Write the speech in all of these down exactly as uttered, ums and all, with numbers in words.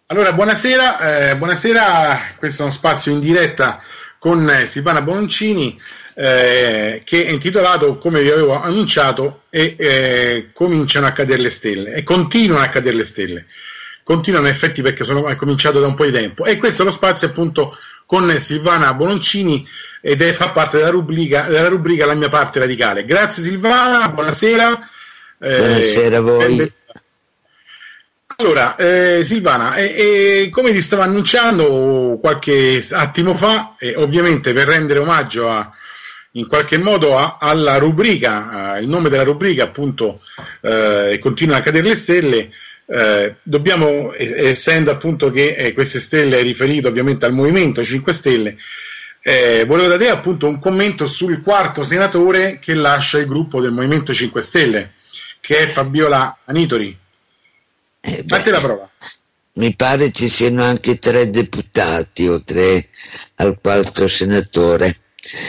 Allora, buonasera, eh, buonasera, questo è uno spazio in diretta con eh, Silvana Bononcini eh, che è intitolato, come vi avevo annunciato, e eh, cominciano a cadere le stelle, e continuano a cadere le stelle, continuano in effetti perché sono, è cominciato da un po' di tempo, e questo è lo spazio appunto con Silvana Bononcini ed è, fa parte della rubrica, della rubrica La mia parte radicale. Grazie Silvana, buonasera. Eh, buonasera a voi. Benvenuta. Allora, eh, Silvana, eh, eh, come ti stavo annunciando qualche attimo fa, eh, ovviamente per rendere omaggio a, in qualche modo a, alla rubrica, a, il nome della rubrica appunto, eh, continuano a cadere le stelle, eh, dobbiamo, eh, essendo appunto che eh, queste stelle è riferito ovviamente al Movimento cinque Stelle, eh, volevo da te appunto un commento sul quarto senatore che lascia il gruppo del Movimento cinque Stelle, che è Fabiola Anitori. Eh beh, la prova. Mi pare ci siano anche tre deputati oltre al quarto senatore.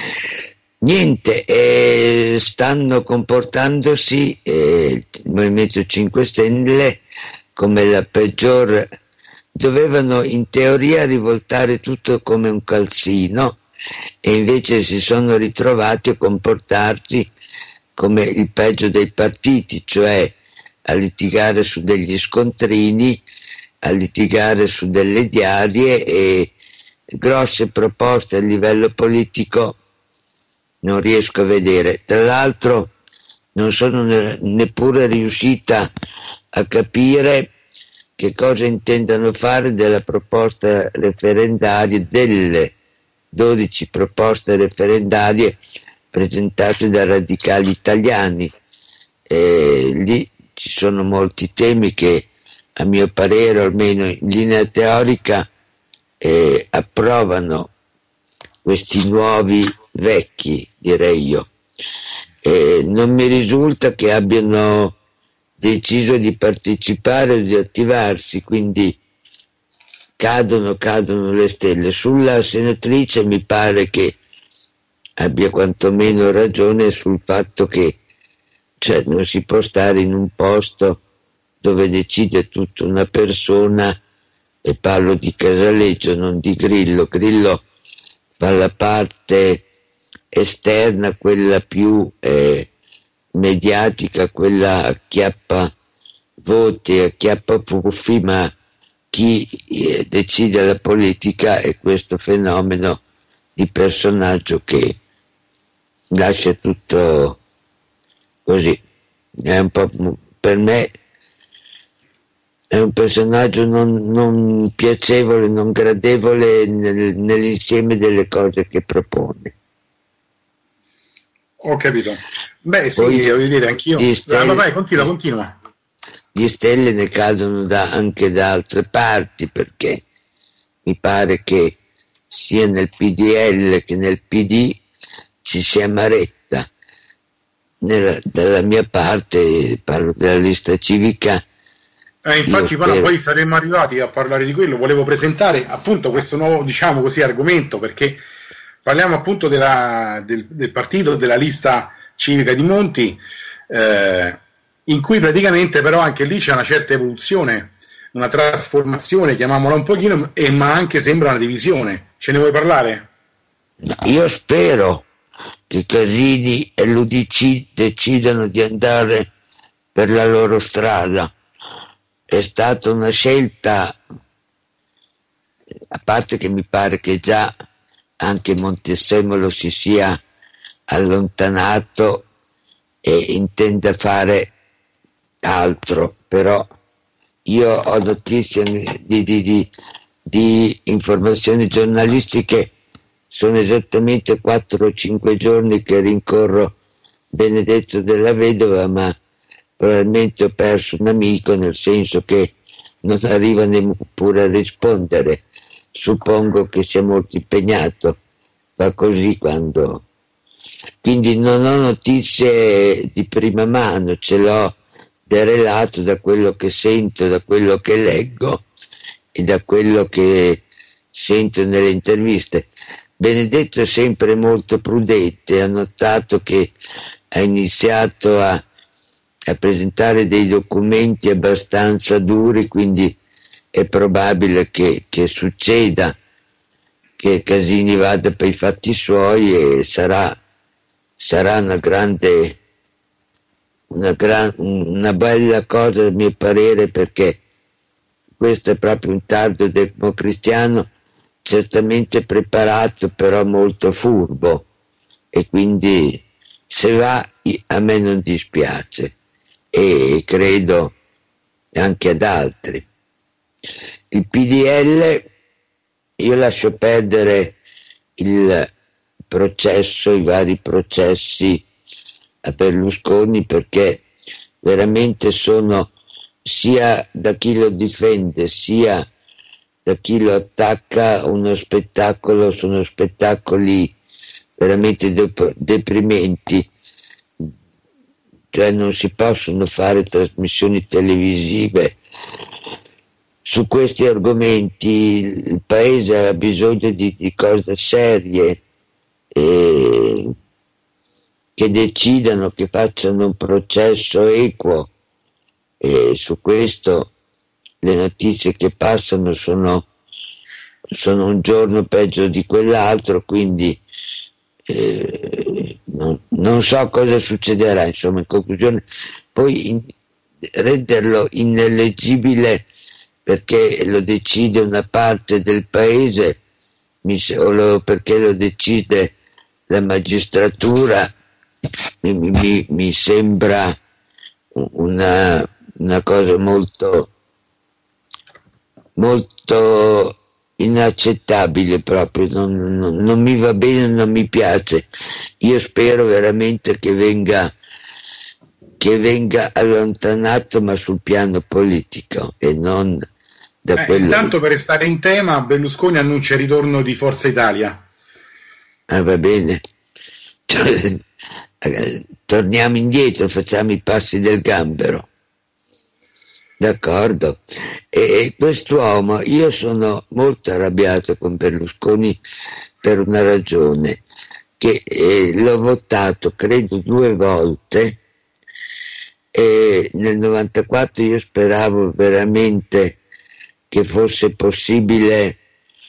Niente, eh, stanno comportandosi eh, il Movimento cinque Stelle come la peggior. Dovevano in teoria rivoltare tutto come un calzino e invece si sono ritrovati a comportarsi come il peggio dei partiti, cioè a litigare su degli scontrini, a litigare su delle diarie, e grosse proposte a livello politico non riesco a vedere. Tra l'altro non sono ne- neppure riuscita a capire che cosa intendano fare della proposta referendaria, delle dodici proposte referendarie presentate da radicali italiani. E lì ci sono molti temi che, a mio parere, almeno in linea teorica, eh, approvano questi nuovi vecchi, direi io. Eh, non mi risulta che abbiano deciso di partecipare o di attivarsi, quindi cadono, cadono le stelle. Sulla senatrice mi pare che abbia quantomeno ragione sul fatto che cioè non si può stare in un posto dove decide tutta una persona, e parlo di Casaleggio, non di Grillo. Grillo fa la parte esterna, quella più eh, mediatica, quella acchiappa voti, acchiappa puffi, ma chi eh, decide la politica è questo fenomeno di personaggio che lascia tutto così. È un po', per me è un personaggio non, non piacevole, non gradevole nel, nell'insieme delle cose che propone. Ho capito. Beh sì, Poi, voglio dire, anch'io. Stelle, ah, vai, continua, continua. Gli stelle ne cadono da, anche da altre parti, perché mi pare che sia nel P D L che nel P D ci sia Maretta. Nella, dalla mia parte, parlo della lista civica. Eh, infatti quando poi saremmo arrivati a parlare di quello, volevo presentare appunto questo nuovo, diciamo così, argomento, perché parliamo appunto della, del, del partito, della lista civica di Monti, eh, in cui praticamente però anche lì c'è una certa evoluzione, una trasformazione, chiamiamola un pochino, e, ma anche sembra una divisione. Ce ne vuoi parlare? Io spero che Casini e l'U D C decidano di andare per la loro strada. È stata una scelta, a parte che mi pare che già anche Montezemolo si sia allontanato e intenda fare altro, però io ho notizie di, di, di, di informazioni giornalistiche. Sono esattamente quattro o cinque giorni che rincorro Benedetto della Vedova, ma probabilmente ho perso un amico, nel senso che non arriva neppure a rispondere. Suppongo che sia molto impegnato, fa così quando... Quindi non ho notizie di prima mano, ce l'ho derelato da quello che sento, da quello che leggo e da quello che sento nelle interviste. Benedetto è sempre molto prudente, ha notato che ha iniziato a, a presentare dei documenti abbastanza duri, quindi è probabile che, che succeda, che Casini vada per i fatti suoi, e sarà, sarà una grande, una, gran, una bella cosa a mio parere, perché questo è proprio un tardo democristiano, certamente preparato, però molto furbo, e quindi se va a me non dispiace, e credo anche ad altri. Il P D L, io lascio perdere il processo, i vari processi a Berlusconi, perché veramente sono, sia da chi lo difende sia da chi lo attacca, uno spettacolo, sono spettacoli veramente dep- deprimenti. Cioè non si possono fare trasmissioni televisive su questi argomenti. Il paese ha bisogno di, di cose serie, eh, che decidano, che facciano un processo equo, e su questo le notizie che passano sono, sono un giorno peggio di quell'altro, quindi eh, non, non so cosa succederà, insomma, in conclusione. Poi in, renderlo ineleggibile perché lo decide una parte del paese, mi, o lo, perché lo decide la magistratura, mi, mi, mi sembra una, una cosa molto molto inaccettabile proprio, non, non, non mi va bene, non mi piace. Io spero veramente che venga che venga allontanato, ma sul piano politico e non da eh, quello. Intanto, per restare in tema, Berlusconi annuncia il ritorno di Forza Italia. Ah, va bene, cioè, torniamo indietro, facciamo i passi del gambero. D'accordo. E quest'uomo, io sono molto arrabbiato con Berlusconi per una ragione, che eh, l'ho votato credo due volte, e nel novantaquattro io speravo veramente che fosse possibile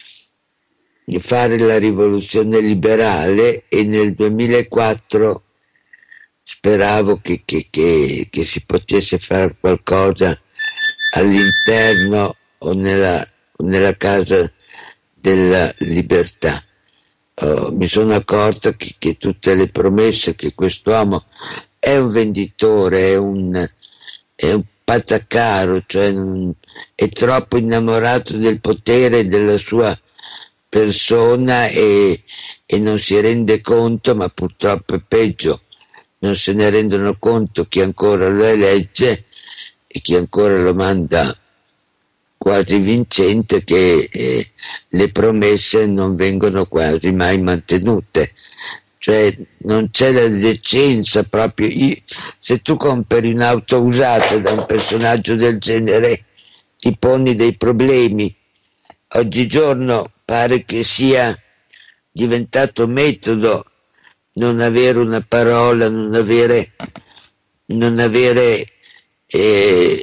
fare la rivoluzione liberale, e nel duemilaquattro speravo che, che, che, che si potesse fare qualcosa all'interno o nella, nella casa della libertà. Oh, mi sono accorto che, che tutte le promesse, che quest'uomo è un venditore, è un, è un patacaro, cioè un, è troppo innamorato del potere e della sua persona, e, e non si rende conto, ma purtroppo è peggio, non se ne rendono conto chi ancora lo elegge e chi ancora lo manda quasi vincente, che eh, le promesse non vengono quasi mai mantenute, cioè non c'è la decenza proprio. Io, se tu compri un'auto usata da un personaggio del genere ti poni dei problemi. Oggigiorno pare che sia diventato metodo non avere una parola, non avere non avere E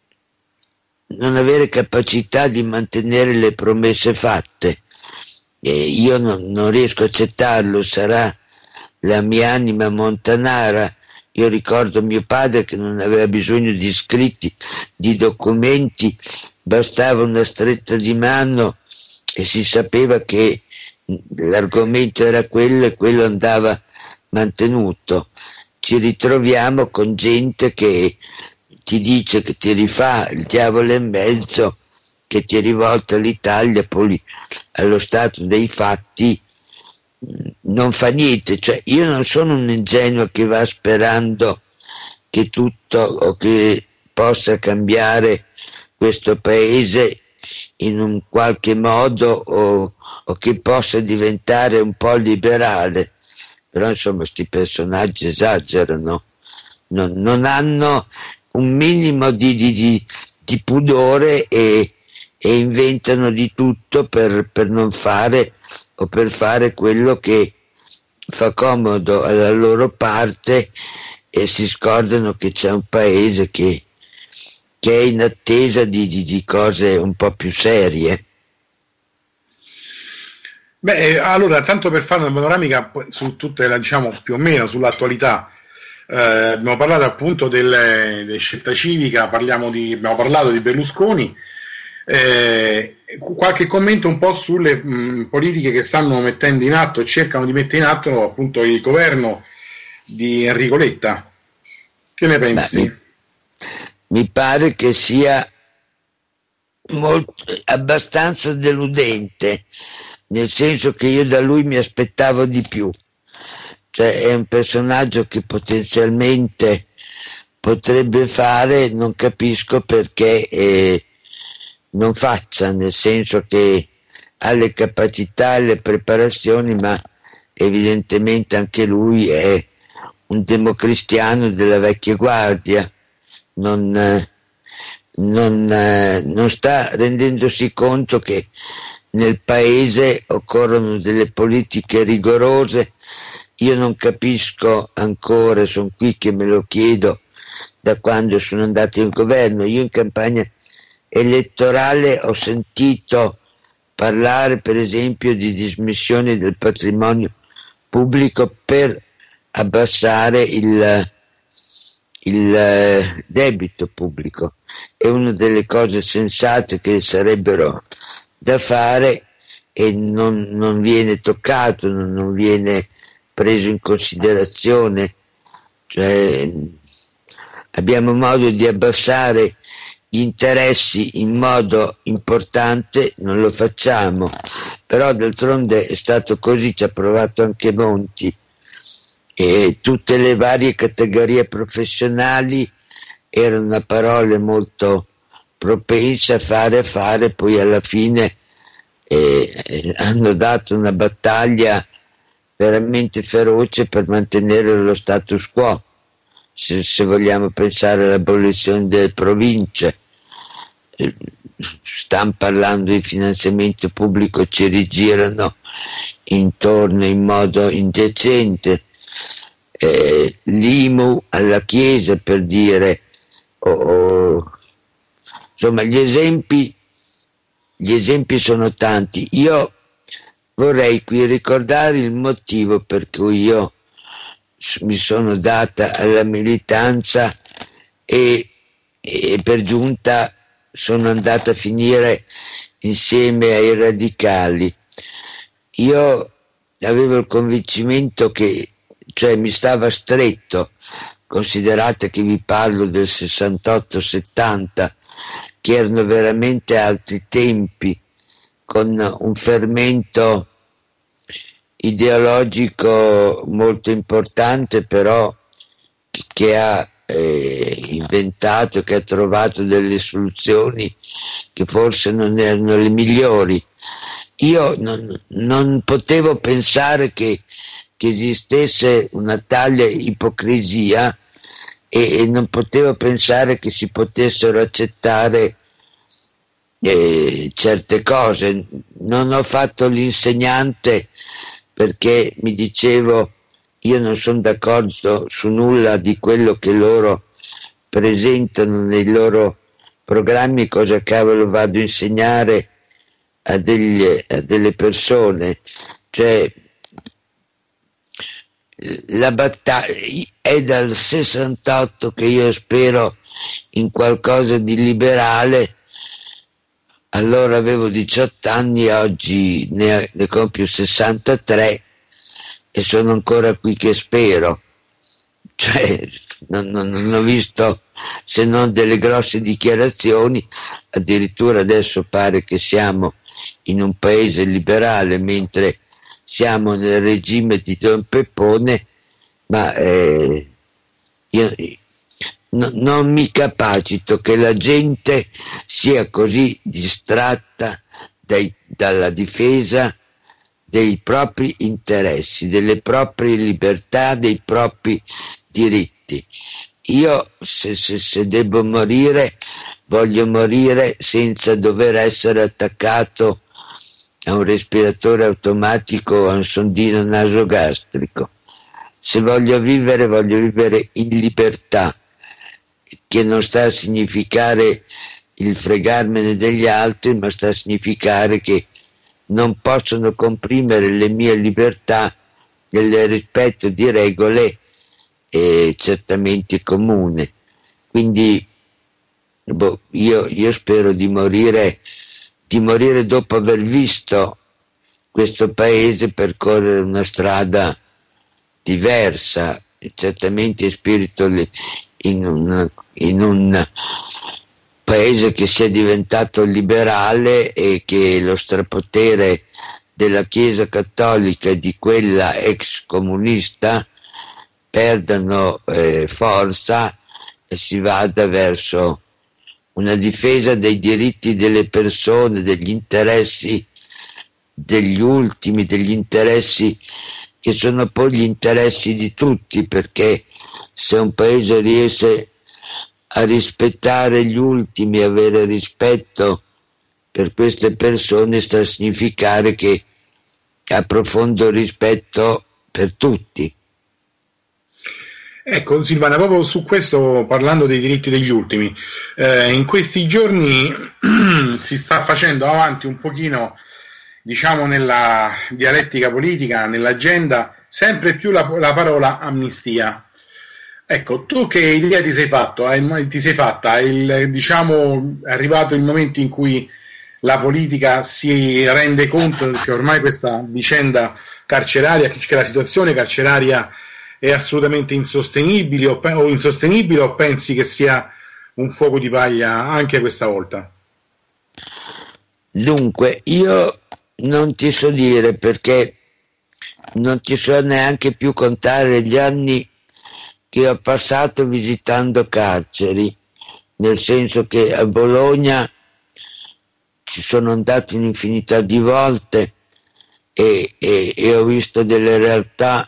non avere capacità di mantenere le promesse fatte. E io non, non riesco a accettarlo, sarà la mia anima montanara. Io ricordo mio padre che non aveva bisogno di scritti, di documenti, bastava una stretta di mano e si sapeva che l'argomento era quello e quello andava mantenuto. Ci ritroviamo con gente che ti dice, che ti rifà il diavolo in mezzo, che ti rivolta l'Italia, poi allo stato dei fatti non fa niente. Cioè, io non sono un ingenuo che va sperando che tutto o che possa cambiare questo paese in un qualche modo, o, o che possa diventare un po' liberale, però insomma questi personaggi esagerano, non, non hanno un minimo di, di, di, di pudore, e, e inventano di tutto per, per non fare o per fare quello che fa comodo alla loro parte, e si scordano che c'è un paese che, che è in attesa di, di, di cose un po' più serie. Beh, allora, tanto per fare una panoramica su tutte, la, diciamo, più o meno sull'attualità, eh, abbiamo parlato appunto delle, delle scelta civica, parliamo di, abbiamo parlato di Berlusconi, eh, qualche commento un po' sulle mh, politiche che stanno mettendo in atto e cercano di mettere in atto appunto il governo di Enrico Letta. Che ne pensi? Beh, mi, mi pare che sia molto, abbastanza deludente, nel senso che io da lui mi aspettavo di più. Cioè è un personaggio che potenzialmente potrebbe fare, non capisco perché eh, non faccia, nel senso che ha le capacità e le preparazioni, ma evidentemente anche lui è un democristiano della vecchia guardia, non, non, non sta rendendosi conto che nel paese occorrono delle politiche rigorose. Io non capisco ancora, sono qui che me lo chiedo da quando sono andato in governo. Io in campagna elettorale ho sentito parlare per esempio di dismissione del patrimonio pubblico per abbassare il, il debito pubblico. È una delle cose sensate che sarebbero da fare e non, non viene toccato, non, non viene preso in considerazione. Cioè, abbiamo modo di abbassare gli interessi in modo importante, non lo facciamo, però d'altronde è stato così, ci ha provato anche Monti, e tutte le varie categorie professionali erano parole molto propense a fare a fare, poi alla fine eh, hanno dato una battaglia veramente feroce per mantenere lo status quo, se, se vogliamo pensare all'abolizione delle province. Eh, stanno parlando di finanziamento pubblico, ci rigirano intorno in modo indecente. Eh, l'I M U alla Chiesa, per dire, oh, oh, insomma gli esempi gli esempi sono tanti. Io vorrei qui ricordare il motivo per cui io mi sono data alla militanza e, e per giunta sono andata a finire insieme ai radicali. Io avevo il convincimento che, cioè mi stava stretto, considerate che vi parlo del sessantotto settanta, che erano veramente altri tempi, con un fermento ideologico molto importante, però che ha eh, inventato, che ha trovato delle soluzioni che forse non erano le migliori. Io non, non potevo pensare che, che esistesse una tale ipocrisia e, e non potevo pensare che si potessero accettare eh, certe cose. Non ho fatto l'insegnante perché mi dicevo io non sono d'accordo su nulla di quello che loro presentano nei loro programmi, cosa cavolo vado a insegnare a, degli, a delle persone. Cioè la battaglia è dal sessantotto che io spero in qualcosa di liberale. Allora avevo diciotto anni, oggi ne, ne compio sessantatré e sono ancora qui che spero. Cioè, non, non, non ho visto se non delle grosse dichiarazioni, addirittura adesso pare che siamo in un paese liberale mentre siamo nel regime di Don Peppone, ma eh, io no, non mi capacito che la gente sia così distratta dai, dalla difesa dei propri interessi, delle proprie libertà, dei propri diritti. Io se, se, se devo morire, voglio morire senza dover essere attaccato a un respiratore automatico o a un sondino nasogastrico. Se voglio vivere, voglio vivere in libertà. che non sta a significare il fregarmene degli altri, ma sta a significare che non possono comprimere le mie libertà nel rispetto di regole eh, certamente comuni. Quindi boh, io, io spero di morire, di morire dopo aver visto questo paese percorrere una strada diversa, certamente spirito in un, in un paese che sia diventato liberale e che lo strapotere della Chiesa Cattolica e di quella ex comunista perdano eh, forza e si vada verso una difesa dei diritti delle persone, degli interessi degli ultimi, degli interessi che sono poi gli interessi di tutti, perché se un paese riesce a rispettare gli ultimi, avere rispetto per queste persone, sta a significare che ha profondo rispetto per tutti. Ecco Silvana, proprio su questo, parlando dei diritti degli ultimi, eh, in questi giorni si sta facendo avanti un pochino, diciamo, nella dialettica politica, nell'agenda, sempre più la, la parola amnistia. Ecco, tu che idea ti sei fatto? Hai, ti sei fatta? Il, diciamo, è arrivato il momento in cui la politica si rende conto che ormai questa vicenda carceraria, che la situazione carceraria è assolutamente insostenibile o, o insostenibile, o pensi che sia un fuoco di paglia anche questa volta? Dunque, io non ti so dire, perché non ti so neanche più contare gli anni che ho passato visitando carceri, nel senso che a Bologna ci sono andato un'infinità di volte e, e, e ho visto delle realtà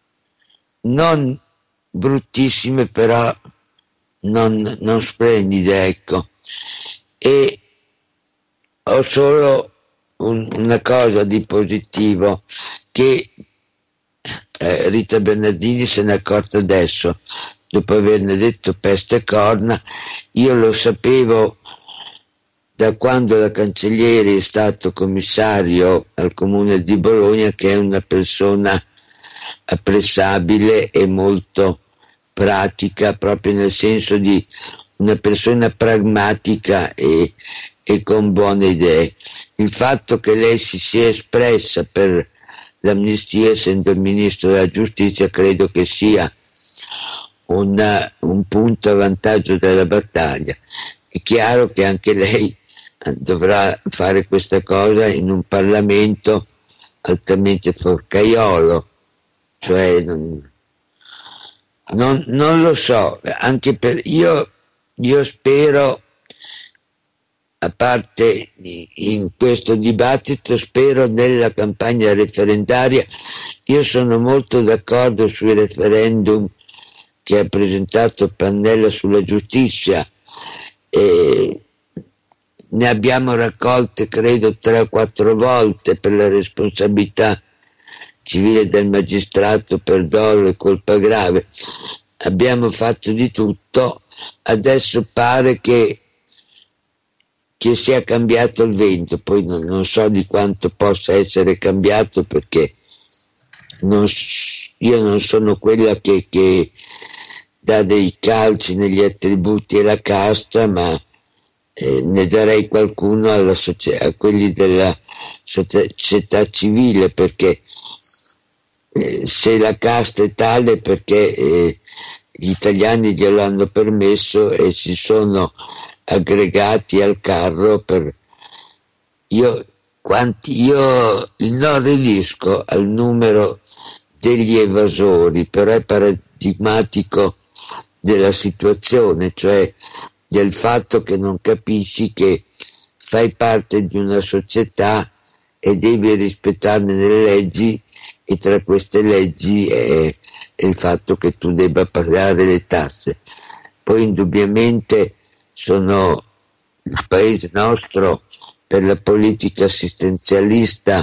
non bruttissime, però non, non splendide, ecco. E ho solo un, una cosa di positivo, che eh, Rita Bernardini se n'è accorta adesso, dopo averne detto peste e corna. Io lo sapevo da quando la Cancellieri è stato commissario al Comune di Bologna, che è una persona apprezzabile e molto pratica, proprio nel senso di una persona pragmatica e, e con buone idee. Il fatto che lei si sia espressa per l'amnistia, essendo il ministro della giustizia, credo che sia una, un punto a vantaggio della battaglia. È chiaro che anche lei dovrà fare questa cosa in un Parlamento altamente forcaiolo, cioè non, non, non lo so, anche per io, io spero, a parte in questo dibattito, spero nella campagna referendaria. Io sono molto d'accordo sui referendum che ha presentato Pannella sulla giustizia, e ne abbiamo raccolte credo tre o quattro volte per la responsabilità civile del magistrato per dolo e colpa grave. Abbiamo fatto di tutto, adesso pare che che sia cambiato il vento, poi non, non so di quanto possa essere cambiato, perché non, io non sono quella che, che dà dei calci negli attributi alla casta, ma eh, ne darei qualcuno alla socia- a quelli della società civile, perché eh, se la casta è tale perché eh, gli italiani glielo hanno permesso e si sono aggregati al carro. Per io, quanti, io non riferisco al numero degli evasori, però è paradigmatico della situazione, cioè del fatto che non capisci che fai parte di una società e devi rispettarne le leggi, e tra queste leggi è, è il fatto che tu debba pagare le tasse. Poi indubbiamente sono il paese nostro, per la politica assistenzialista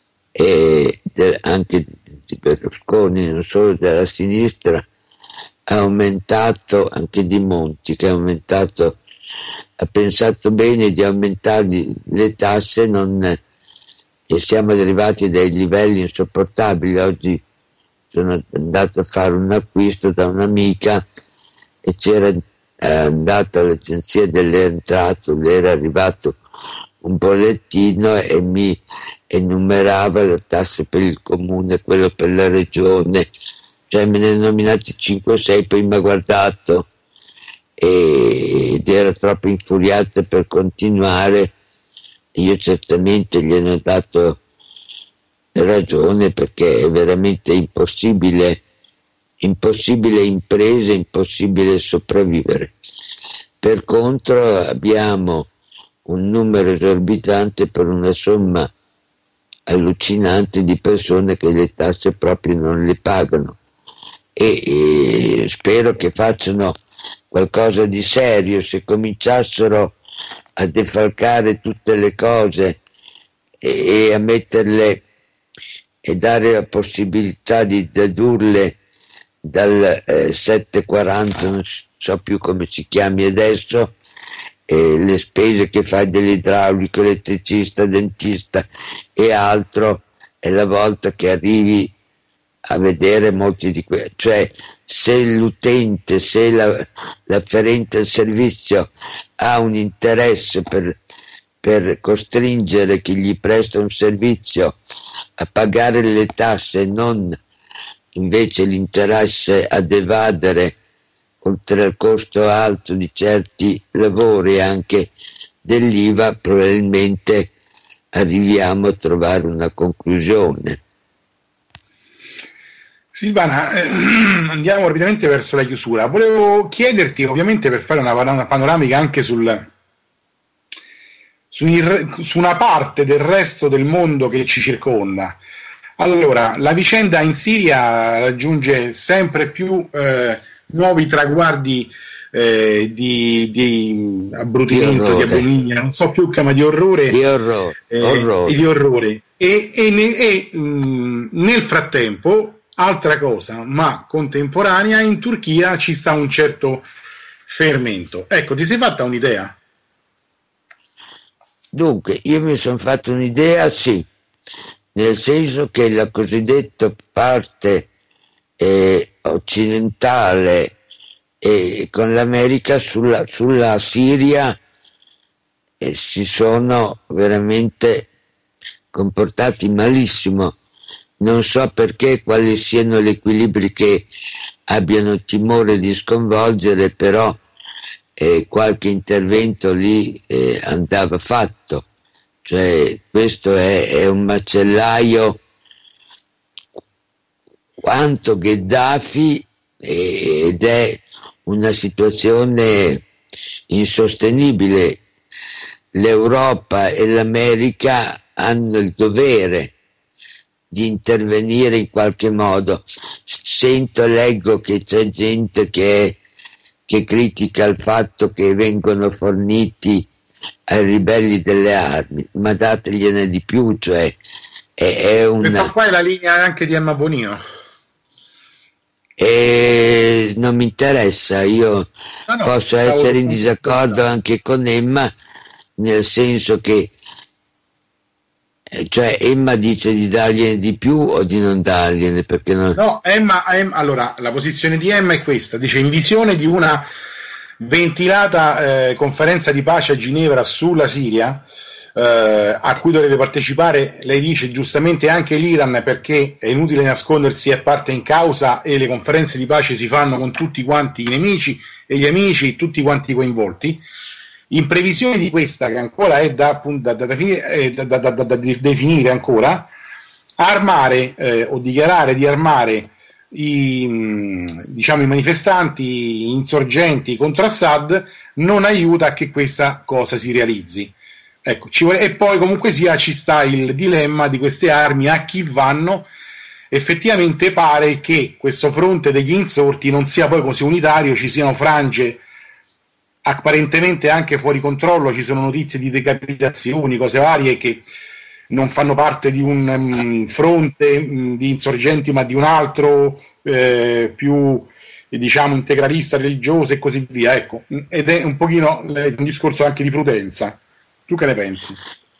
e de, anche di Berlusconi, non solo della sinistra, ha aumentato, anche di Monti, che ha aumentato, ha pensato bene di aumentare le tasse, non, e siamo arrivati a dei livelli insopportabili. Oggi sono andato a fare un acquisto da un'amica e c'era eh, andato all'agenzia delle entrate, le era arrivato un bollettino e mi enumerava le tasse per il comune, quello per la regione, cioè me ne ha nominati cinque o sei, poi mi ha guardato ed era troppo infuriata per continuare. Io certamente gli ho dato ragione, perché è veramente impossibile, impossibile impresa, impossibile sopravvivere. Per contro abbiamo un numero esorbitante per una somma allucinante di persone che le tasse proprio non le pagano, e, e spero che facciano qualcosa di serio. Se cominciassero a defalcare tutte le cose e, e a metterle e dare la possibilità di dedurle dal eh, sette quaranta, non so più come si chiami adesso, eh, le spese che fai dell'idraulico, elettricista, dentista e altro, è la volta che arrivi a vedere molti di quelli. Cioè, se l'utente, se la, l'afferente al servizio ha un interesse per, per costringere chi gli presta un servizio a pagare le tasse, non invece l'interesse ad evadere, oltre al costo alto di certi lavori anche dell'I V A, probabilmente arriviamo a trovare una conclusione. Silvana, eh, andiamo rapidamente verso la chiusura. Volevo chiederti, ovviamente, per fare una, una panoramica anche sul, su, su una parte del resto del mondo che ci circonda. Allora, la vicenda in Siria raggiunge sempre più eh, nuovi traguardi eh, di, di abbrutimento, di abominio, non so più che, ma di orrore, di orrore, eh, orrore. E di orrore. E, e, ne, e mh, nel frattempo, altra cosa, ma contemporanea, in Turchia ci sta un certo fermento. Ecco, ti sei fatta un'idea? Dunque, io mi sono fatto un'idea, sì, nel senso che la cosiddetta parte eh, occidentale eh, con l'America sulla, sulla Siria eh, si sono veramente comportati malissimo. Non so perché, quali siano gli equilibri che abbiano timore di sconvolgere, però eh, qualche intervento lì eh, andava fatto. Cioè, questo è, è un macellaio quanto Gheddafi, eh, ed è una situazione insostenibile. L'Europa e l'America hanno il dovere di intervenire in qualche modo. Sento, leggo che c'è gente che, che critica il fatto che vengono forniti ai ribelli delle armi, ma dategliene di più, cioè è, è una... Questa qua è la linea anche di Emma Bonino. E non mi interessa, io no, no, posso essere in disaccordo anche con Emma, nel senso che cioè Emma dice di dargliene di più o di non dargliene, perché non... No, Emma, Emma, allora la posizione di Emma è questa, dice: in visione di una ventilata eh, conferenza di pace a Ginevra sulla Siria, eh, a cui dovrebbe partecipare, lei dice giustamente, anche l'Iran, perché è inutile nascondersi, è parte in causa e le conferenze di pace si fanno con tutti quanti i nemici e gli amici, tutti quanti coinvolti. In previsione di questa, che ancora è da, da, da, da, da, da, da definire ancora, armare eh, o dichiarare di armare i, diciamo, i manifestanti insorgenti contro Assad non aiuta a che questa cosa si realizzi. Ecco, ci vuole, e poi comunque sia ci sta il dilemma di queste armi, a chi vanno. Effettivamente pare che questo fronte degli insorti non sia poi così unitario, ci siano frange apparentemente anche fuori controllo, ci sono notizie di decapitazioni, cose varie che non fanno parte di un um, fronte um, di insorgenti, ma di un altro eh, più, diciamo integralista, religiosa e così via, ecco, ed è un pochino un discorso anche di prudenza. Tu che ne pensi?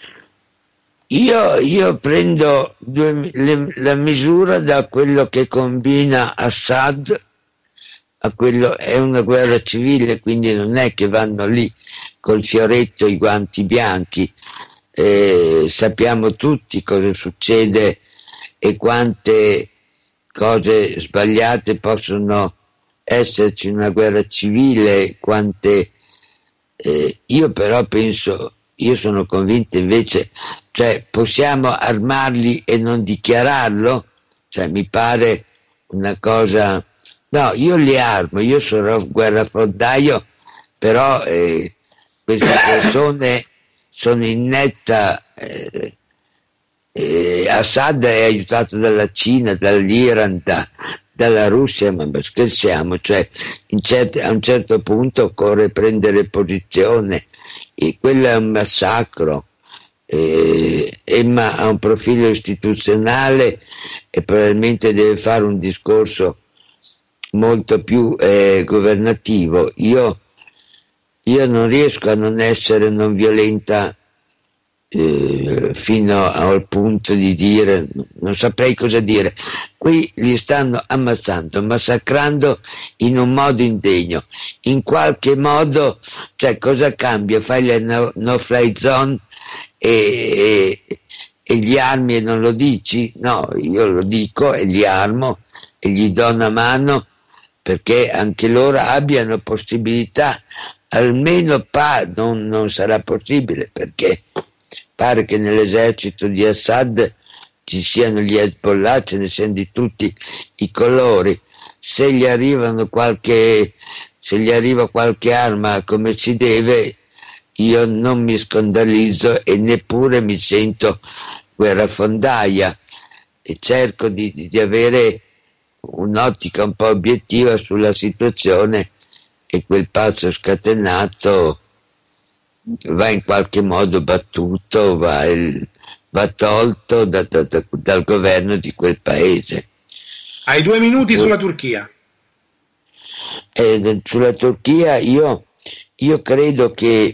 Io, io prendo due, le, la misura da quello che combina Assad a quello, è una guerra civile, quindi non è che vanno lì col fioretto e i guanti bianchi. Eh, sappiamo tutti cosa succede e quante cose sbagliate possono esserci in una guerra civile, quante eh, io però penso, io sono convinto invece, cioè possiamo armarli e non dichiararlo, cioè mi pare una cosa, no, io li armo, io sono guerrafondaio, però eh, queste persone sono in netta eh, eh, Assad è aiutato dalla Cina, dall'Iran, da, dalla Russia, ma scherziamo, cioè in certe, a un certo punto occorre prendere posizione e quello è un massacro. eh, Emma ha un profilo istituzionale e probabilmente deve fare un discorso molto più eh, governativo. Io Io non riesco a non essere non violenta eh, fino al punto di dire, non saprei cosa dire. Qui li stanno ammazzando, massacrando in un modo indegno. In qualche modo, cioè cosa cambia? Fai le no, no fly zone e, e, e gli armi e non lo dici? No, io lo dico e li armo e gli do una mano perché anche loro abbiano possibilità. Almeno pa- non, non sarà possibile perché pare che nell'esercito di Assad ci siano gli Hezbollah, ce ne siano di tutti i colori. Se gli arrivano qualche, se gli arriva qualche arma come si deve, io non mi scandalizzo e neppure mi sento guerrafondaia e cerco di, di, di avere un'ottica un po' obiettiva sulla situazione. E quel pazzo scatenato va in qualche modo battuto, va, il, va tolto da, da, da, dal governo di quel paese. Hai due minuti sulla Turchia. Eh, sulla Turchia io, io credo che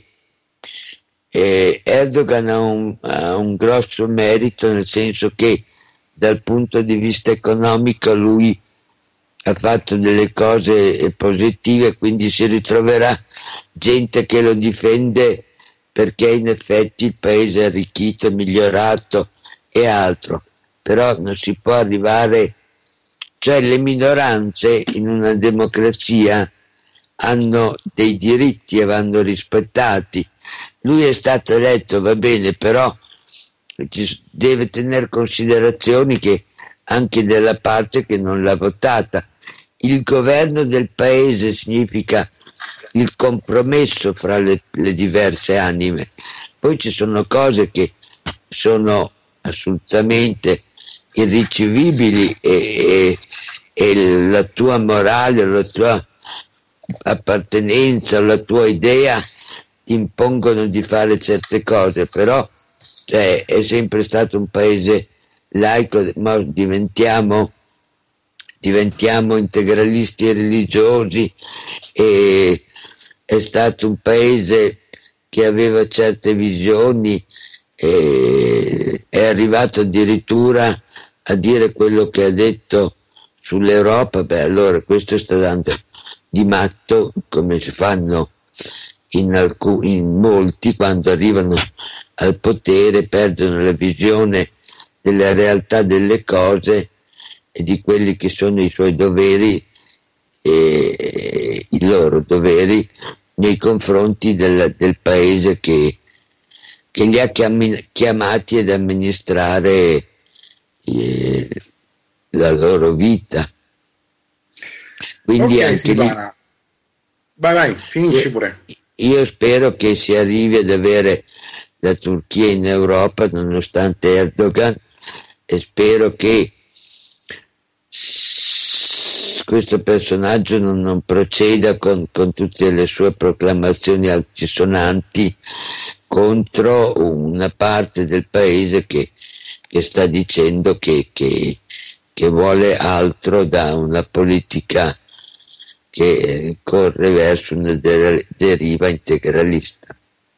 eh, Erdogan ha un, ha un grosso merito, nel senso che dal punto di vista economico lui ha fatto delle cose positive, quindi si ritroverà gente che lo difende perché in effetti il paese è arricchito, migliorato e altro, però non si può arrivare, cioè le minoranze in una democrazia hanno dei diritti e vanno rispettati. Lui è stato eletto, va bene, però ci deve tenere considerazioni che anche della parte che non l'ha votata. Il governo del paese significa il compromesso fra le, le diverse anime. Poi ci sono cose che sono assolutamente irricevibili e, e, e la tua morale, la tua appartenenza, la tua idea ti impongono di fare certe cose, però cioè, è sempre stato un paese laico, ma diventiamo diventiamo integralisti religiosi e è stato un paese che aveva certe visioni e è arrivato addirittura a dire quello che ha detto sull'Europa. Beh, allora questo sta dando di matto, come si fanno in, alc- in molti quando arrivano al potere, perdono la visione della realtà delle cose e di quelli che sono i suoi doveri e i loro doveri nei confronti del, del paese che, che li ha chiam- chiamati ad amministrare eh, la loro vita. Quindi okay, anche lì, vai vai, finisci pure. Io spero che si arrivi ad avere la Turchia in Europa nonostante Erdogan e spero che questo personaggio non, non proceda con, con tutte le sue proclamazioni altisonanti contro una parte del paese che, che sta dicendo che, che, che vuole altro da una politica che corre verso una deriva integralista.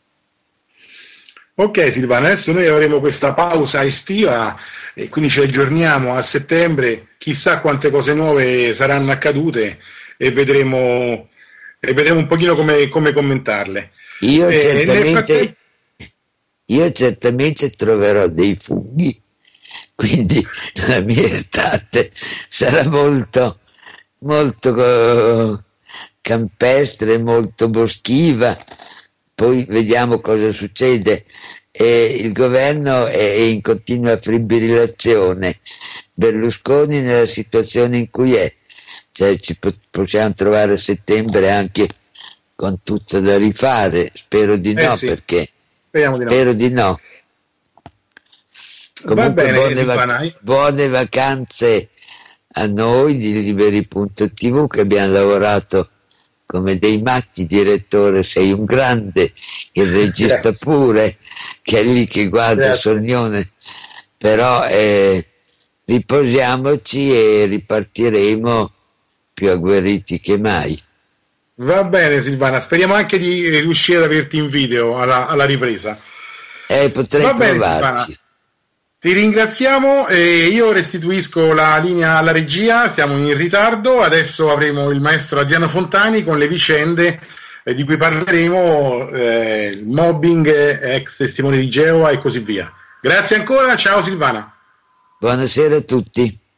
Ok Silvano, adesso noi avremo questa pausa estiva e quindi ci aggiorniamo a settembre, chissà quante cose nuove saranno accadute e vedremo, e vedremo un pochino come, come commentarle. Io, eh, certamente, frattempo... io certamente troverò dei funghi, quindi la mia estate sarà molto, molto campestre, molto boschiva. Poi vediamo cosa succede. E il governo è in continua fibrillazione. Berlusconi nella situazione in cui è, cioè ci possiamo trovare a settembre anche con tutto da rifare. Spero di no, eh sì. perché Speriamo di no. spero di no. Comunque, Va bene, buone, vac- buone vacanze a noi di Liberi punto tivù, che abbiamo lavorato come dei matti. Direttore, sei un grande, il regista Grazie. pure, che è lì che guarda Sornione, però eh, riposiamoci e ripartiremo più agguerriti che mai. Va bene Silvana, speriamo anche di riuscire ad averti in video alla, alla ripresa. Eh, potrei Va bene, provarci. Silvana. Ti ringraziamo e io restituisco la linea alla regia, siamo in ritardo, adesso avremo il maestro Adriano Fontani con le vicende eh, di cui parleremo, eh, mobbing, ex testimoni di Geova e così via. Grazie ancora, ciao Silvana. Buonasera a tutti.